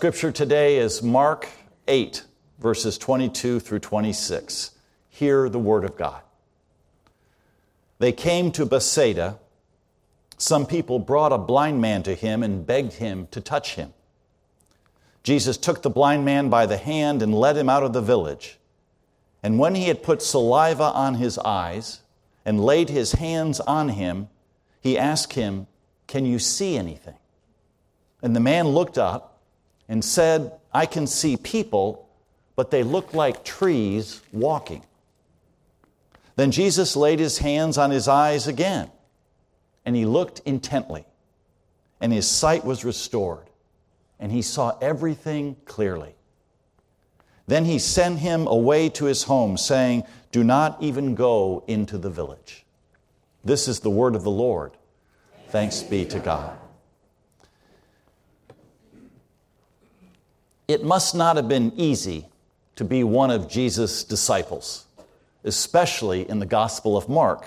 scripture today is Mark 8, verses 22 through 26. Hear the word of God. They came to Bethsaida. Some people brought a blind man to him and begged him to touch him. Jesus took the blind man by the hand and led him out of the village. And when he had put saliva on his eyes and laid his hands on him, he asked him, "Can you see anything?" And the man looked up and said, "I can see people, but they look like trees walking." Then Jesus laid his hands on his eyes again, and he looked intently, and his sight was restored, and he saw everything clearly. Then he sent him away to his home, saying, "Do not even go into the village." This is the word of the Lord. Thanks be to God. It must not have been easy to be one of Jesus' disciples, especially in the Gospel of Mark.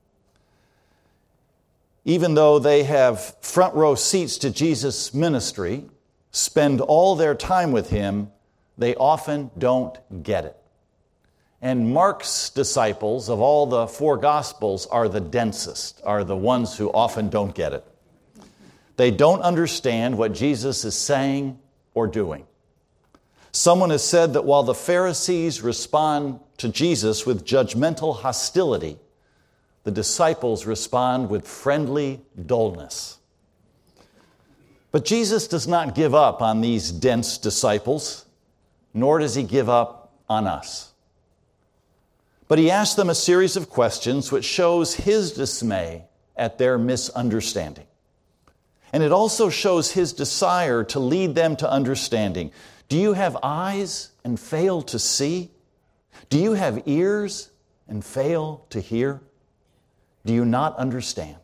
Even though they have front row seats to Jesus' ministry, spend all their time with him, they often don't get it. And Mark's disciples, of all the four Gospels, are the densest, are the ones who often don't get it. They don't understand what Jesus is saying or doing. Someone has said that while the Pharisees respond to Jesus with judgmental hostility, the disciples respond with friendly dullness. But Jesus does not give up on these dense disciples, nor does he give up on us. But he asks them a series of questions which shows his dismay at their misunderstanding. And it also shows his desire to lead them to understanding. Do you have eyes and fail to see? Do you have ears and fail to hear? Do you not understand?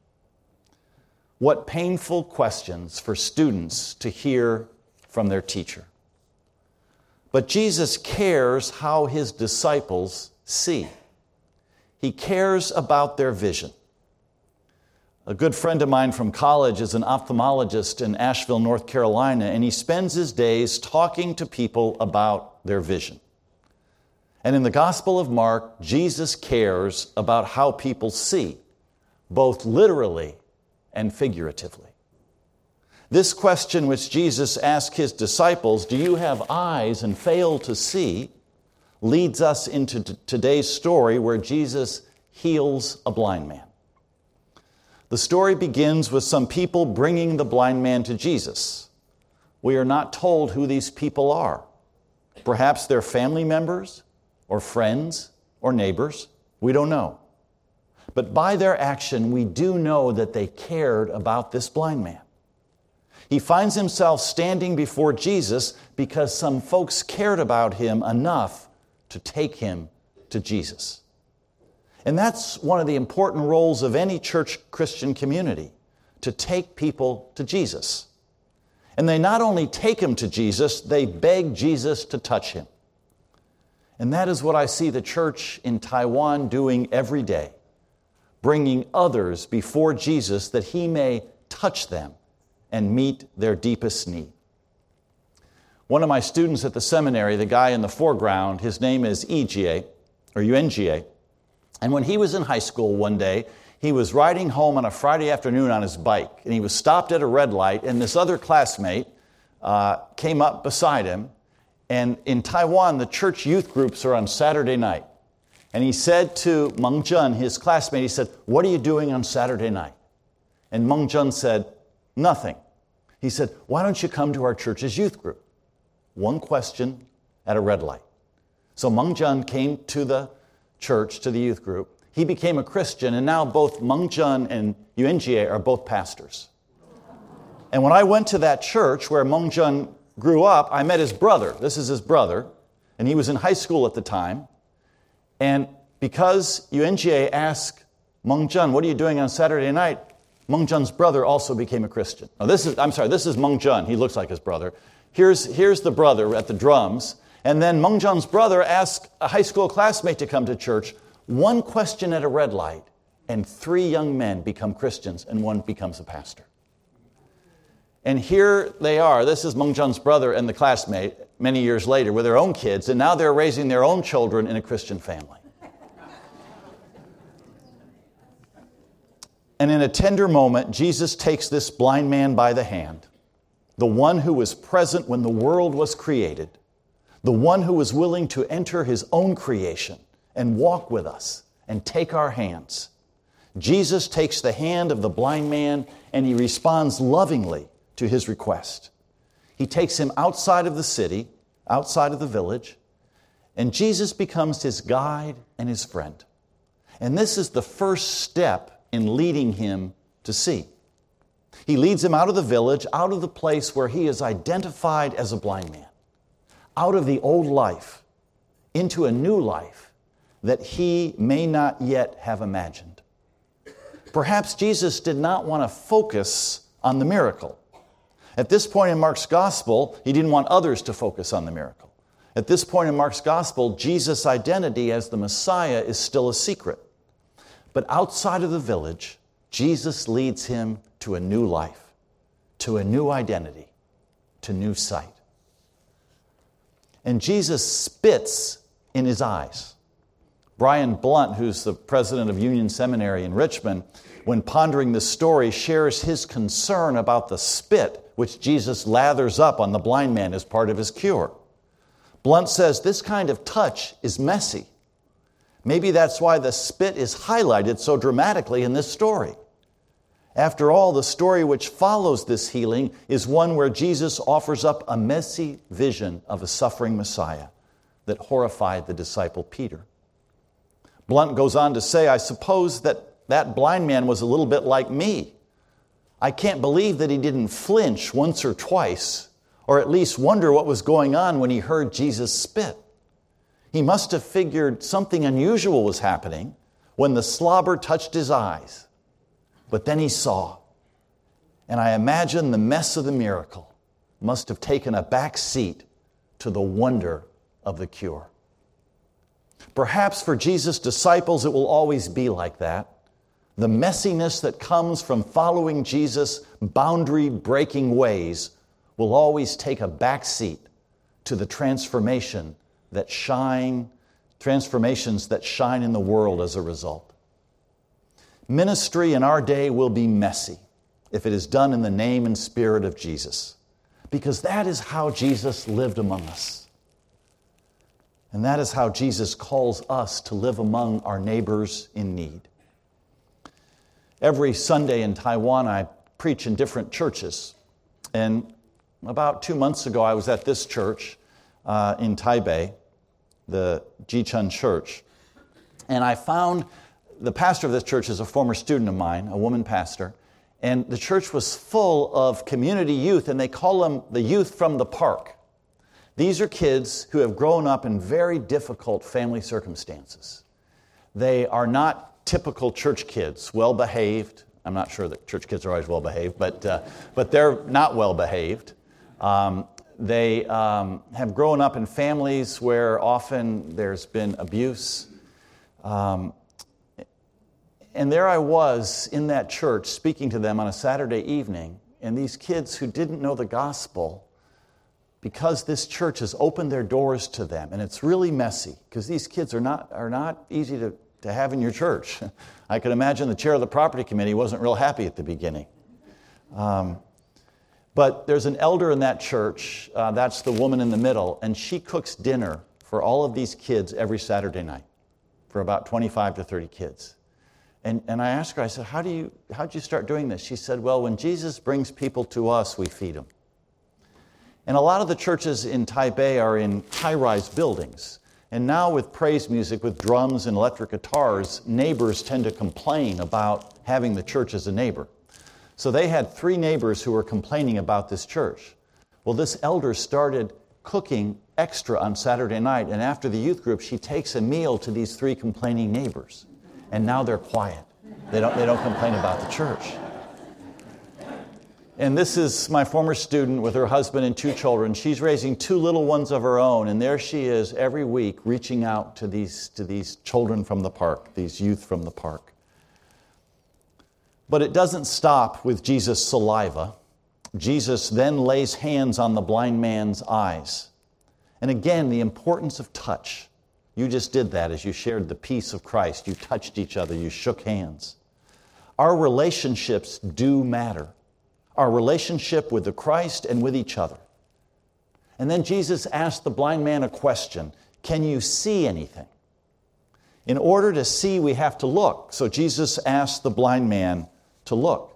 What painful questions for students to hear from their teacher. But Jesus cares how his disciples see. He cares about their vision. A good friend of mine from college is an ophthalmologist in Asheville, North Carolina, and he spends his days talking to people about their vision. And in the Gospel of Mark, Jesus cares about how people see, both literally and figuratively. This question which Jesus asked his disciples, "Do you have eyes and fail to see?" leads us into today's story where Jesus heals a blind man. The story begins with some people bringing the blind man to Jesus. We are not told who these people are. Perhaps they're family members or friends or neighbors. We don't know. But by their action, we do know that they cared about this blind man. He finds himself standing before Jesus because some folks cared about him enough to take him to Jesus. And that's one of the important roles of any church Christian community, to take people to Jesus. And they not only take him to Jesus, they beg Jesus to touch him. And that is what I see the church in Taiwan doing every day, bringing others before Jesus that he may touch them and meet their deepest need. One of my students at the seminary, the guy in the foreground, his name is EGA, or UNGA. And when he was in high school one day, he was riding home on a Friday afternoon on his bike, and he was stopped at a red light, and this other classmate came up beside him. And in Taiwan, the church youth groups are on Saturday night. And he said to Meng Jun, his classmate, he said, "What are you doing on Saturday night?" And Meng Jun said, "Nothing." He said, "Why don't you come to our church's youth group?" One question at a red light. So Meng Jun came to the church, to the youth group. He became a Christian, and now both Meng Jun and UNGA are both pastors. And when I went to that church where Meng Jun grew up, I met his brother. This is his brother, and he was in high school at the time. And because UNGA asked Meng Jun, "What are you doing on Saturday night?" Meng Jun's brother also became a Christian. Now this is Meng Jun. He looks like his brother. Here's the brother at the drums. And then Meng Jun's brother asked a high school classmate to come to church. One question at a red light, and 3 young men become Christians, and one becomes a pastor. And here they are. This is Meng Zheng's brother and the classmate many years later with their own kids, and now they're raising their own children in a Christian family. And in a tender moment, Jesus takes this blind man by the hand, the one who was present when the world was created, the one who was willing to enter his own creation and walk with us and take our hands. Jesus takes the hand of the blind man and he responds lovingly to his request. He takes him outside of the city, outside of the village, and Jesus becomes his guide and his friend. And this is the first step in leading him to see. He leads him out of the village, out of the place where he is identified as a blind man, out of the old life into a new life that he may not yet have imagined. Perhaps Jesus did not want to focus on the miracle. At this point in Mark's gospel, he didn't want others to focus on the miracle. At this point in Mark's gospel, Jesus' identity as the Messiah is still a secret. But outside of the village, Jesus leads him to a new life, to a new identity, to new sight. And Jesus spits in his eyes. Brian Blunt, who's the president of Union Seminary in Richmond, when pondering this story, shares his concern about the spit which Jesus lathers up on the blind man as part of his cure. Blunt says this kind of touch is messy. Maybe that's why the spit is highlighted so dramatically in this story. After all, the story which follows this healing is one where Jesus offers up a messy vision of a suffering Messiah that horrified the disciple Peter. Blunt goes on to say, I suppose that blind man was a little bit like me. I can't believe that he didn't flinch once or twice, or at least wonder what was going on when he heard Jesus spit. He must have figured something unusual was happening when the slobber touched his eyes. But then he saw, and I imagine the mess of the miracle must have taken a back seat to the wonder of the cure. Perhaps for Jesus' disciples it will always be like that. The messiness that comes from following Jesus' boundary-breaking ways will always take a back seat to the transformations that shine in the world as a result. Ministry in our day will be messy if it is done in the name and spirit of Jesus, because that is how Jesus lived among us. And that is how Jesus calls us to live among our neighbors in need. Every Sunday in Taiwan, I preach in different churches. And about 2 months ago, I was at this church in Taipei, the Jichun Church. And I found the pastor of this church is a former student of mine, a woman pastor. And the church was full of community youth, and they call them the youth from the park. These are kids who have grown up in very difficult family circumstances. They are not typical church kids, well-behaved. I'm not sure that church kids are always well-behaved, but they're not well-behaved. They have grown up in families where often there's been abuse. And there I was in that church speaking to them on a Saturday evening, and these kids who didn't know the gospel, because this church has opened their doors to them, and it's really messy, because these kids are not easy to have in your church. I can imagine the chair of the property committee wasn't real happy at the beginning. But there's an elder in that church, that's the woman in the middle, and she cooks dinner for all of these kids every Saturday night, for about 25 to 30 kids. And I asked her, I said, how'd you start doing this? She said, well, when Jesus brings people to us, we feed them. And a lot of the churches in Taipei are in high-rise buildings. And now with praise music, with drums and electric guitars, neighbors tend to complain about having the church as a neighbor. So they had 3 neighbors who were complaining about this church. Well, this elder started cooking extra on Saturday night, and after the youth group, she takes a meal to these 3 complaining neighbors. And now they're quiet. They don't complain about the church. And this is my former student with her husband and 2 children. She's raising 2 little ones of her own, and there she is every week reaching out to these children from the park, these youth from the park. But it doesn't stop with Jesus' saliva. Jesus then lays hands on the blind man's eyes. And again, the importance of touch. You just did that as you shared the peace of Christ. You touched each other. You shook hands. Our relationships do matter. Our relationship with the Christ and with each other. And then Jesus asked the blind man a question. Can you see anything? In order to see, we have to look. So Jesus asked the blind man to look.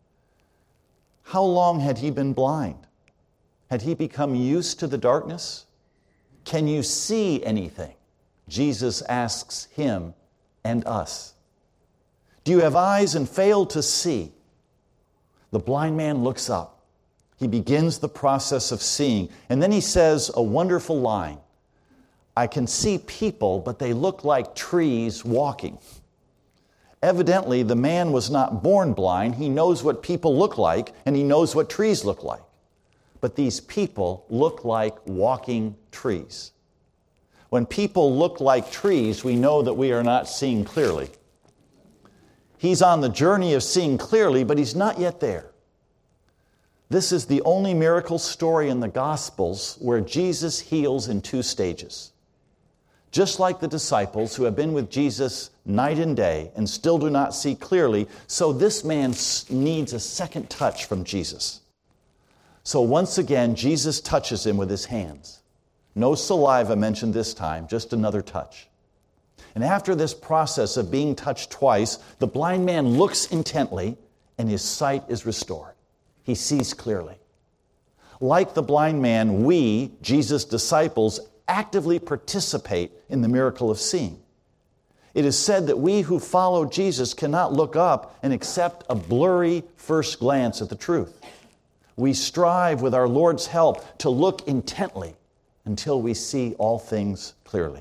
How long had he been blind? Had he become used to the darkness? Can you see anything? Jesus asks him and us. Do you have eyes and fail to see? The blind man looks up. He begins the process of seeing. And then he says a wonderful line. I can see people, but they look like trees walking. Evidently, the man was not born blind. He knows what people look like, and he knows what trees look like. But these people look like walking trees. When people look like trees, we know that we are not seeing clearly. He's on the journey of seeing clearly, but he's not yet there. This is the only miracle story in the Gospels where Jesus heals in 2 stages. Just like the disciples who have been with Jesus night and day and still do not see clearly, so this man needs a second touch from Jesus. So once again, Jesus touches him with his hands. No saliva mentioned this time, just another touch. And after this process of being touched twice, the blind man looks intently and his sight is restored. He sees clearly. Like the blind man, we, Jesus' disciples, actively participate in the miracle of seeing. It is said that we who follow Jesus cannot look up and accept a blurry first glance at the truth. We strive with our Lord's help to look intently until we see all things clearly.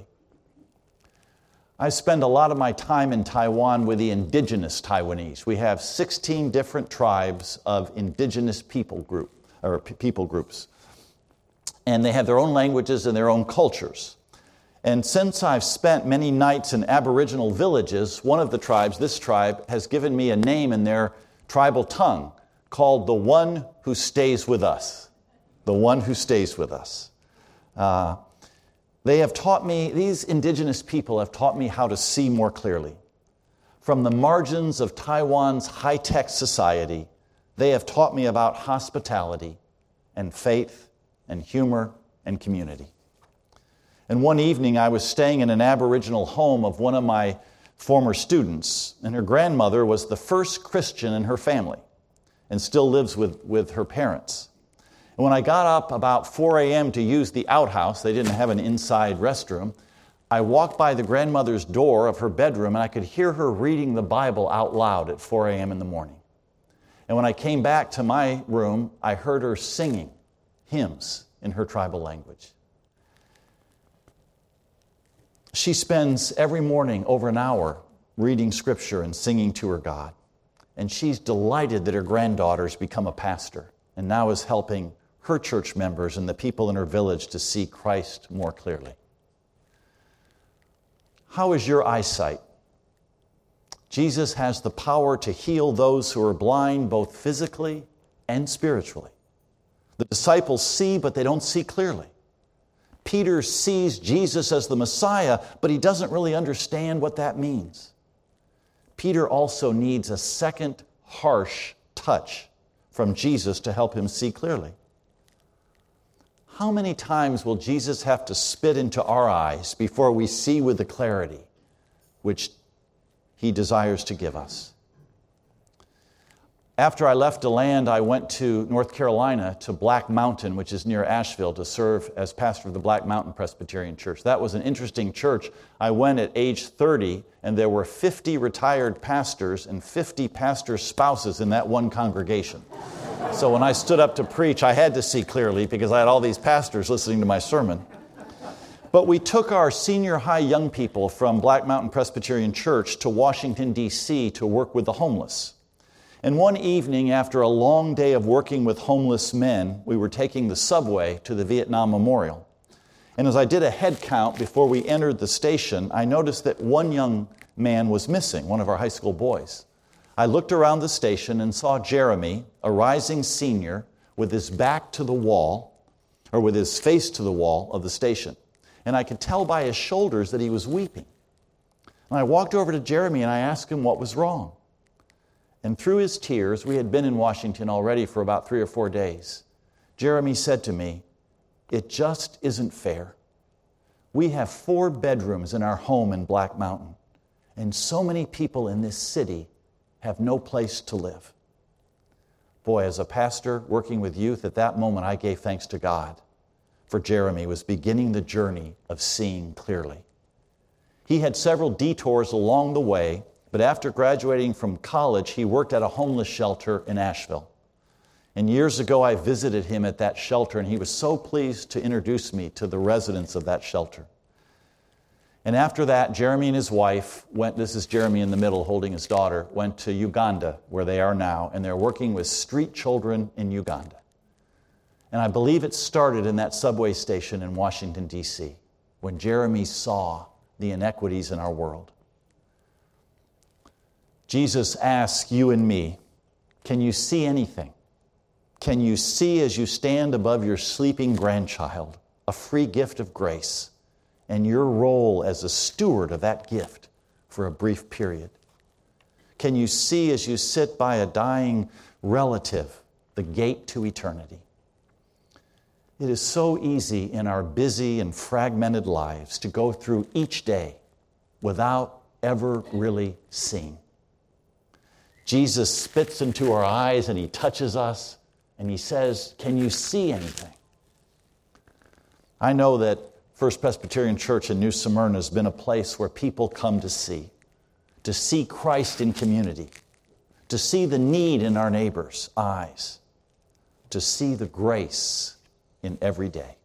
I spend a lot of my time in Taiwan with the indigenous Taiwanese. We have 16 different tribes of indigenous people groups. And they have their own languages and their own cultures. And since I've spent many nights in Aboriginal villages, one of the tribes, this tribe, has given me a name in their tribal tongue called the one who stays with us. The one who stays with us. They have taught me, these indigenous people have taught me how to see more clearly. From the margins of Taiwan's high-tech society, they have taught me about hospitality and faith and humor and community. And one evening I was staying in an Aboriginal home of one of my former students, and her grandmother was the first Christian in her family and still lives with her parents. And when I got up about 4 a.m. to use the outhouse, they didn't have an inside restroom, I walked by the grandmother's door of her bedroom and I could hear her reading the Bible out loud at 4 a.m. in the morning. And when I came back to my room, I heard her singing hymns in her tribal language. She spends every morning over an hour reading Scripture and singing to her God. And she's delighted that her granddaughter's become a pastor and now is helping her church members and the people in her village to see Christ more clearly. How is your eyesight? Jesus has the power to heal those who are blind both physically and spiritually. The disciples see, but they don't see clearly. Peter sees Jesus as the Messiah, but he doesn't really understand what that means. Peter also needs a second harsh touch from Jesus to help him see clearly. How many times will Jesus have to spit into our eyes before we see with the clarity which he desires to give us? After I left DeLand, I went to North Carolina to Black Mountain, which is near Asheville, to serve as pastor of the Black Mountain Presbyterian Church. That was an interesting church. I went at age 30, and there were 50 retired pastors and 50 pastors' spouses in that one congregation. So when I stood up to preach, I had to see clearly because I had all these pastors listening to my sermon. But we took our senior high young people from Black Mountain Presbyterian Church to Washington, D.C. to work with the homeless. And one evening, after a long day of working with homeless men, we were taking the subway to the Vietnam Memorial. And as I did a head count before we entered the station, I noticed that one young man was missing, one of our high school boys. I looked around the station and saw Jeremy, a rising senior, with his back to the wall, or with his face to the wall of the station. And I could tell by his shoulders that he was weeping. And I walked over to Jeremy and I asked him what was wrong. And through his tears, we had been in Washington already for about 3 or 4 days, Jeremy said to me, "It just isn't fair. We have 4 bedrooms in our home in Black Mountain, and so many people in this city have no place to live." Boy, as a pastor working with youth, at that moment I gave thanks to God, for Jeremy was beginning the journey of seeing clearly. He had several detours along the way, but after graduating from college, he worked at a homeless shelter in Asheville. And years ago, I visited him at that shelter, and he was so pleased to introduce me to the residents of that shelter. And after that, Jeremy and his wife went, this is Jeremy in the middle holding his daughter, went to Uganda, where they are now, and they're working with street children in Uganda. And I believe it started in that subway station in Washington, D.C., when Jeremy saw the inequities in our world. Jesus asks you and me, can you see anything? Can you see as you stand above your sleeping grandchild a free gift of grace and your role as a steward of that gift for a brief period? Can you see as you sit by a dying relative the gate to eternity? It is so easy in our busy and fragmented lives to go through each day without ever really seeing. Jesus spits into our eyes and he touches us and he says, "Can you see anything?" I know that First Presbyterian Church in New Smyrna has been a place where people come to see Christ in community, to see the need in our neighbors' eyes, to see the grace in every day.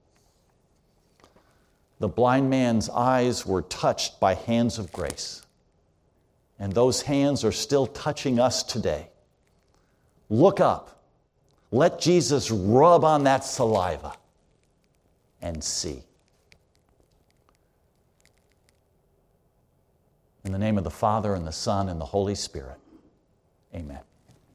The blind man's eyes were touched by hands of grace, and those hands are still touching us today. Look up. Let Jesus rub on that saliva and see. In the name of the Father, and the Son, and the Holy Spirit, amen.